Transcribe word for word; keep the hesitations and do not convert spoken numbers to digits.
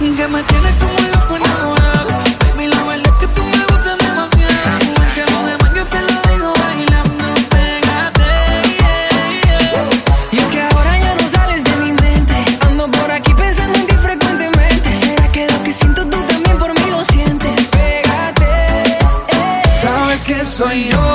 Que me tienes como loco enamorado. Baby, la verdad es que tú me gustas demasiado. Aunque lo demás yo te lo digo bailando, pégate, yeah, yeah. Y es que ahora ya no sales de mi mente. Ando por aquí pensando en ti frecuentemente. ¿Será que lo que siento tú también por mí lo sientes? Pégate, eh. Sabes que soy yo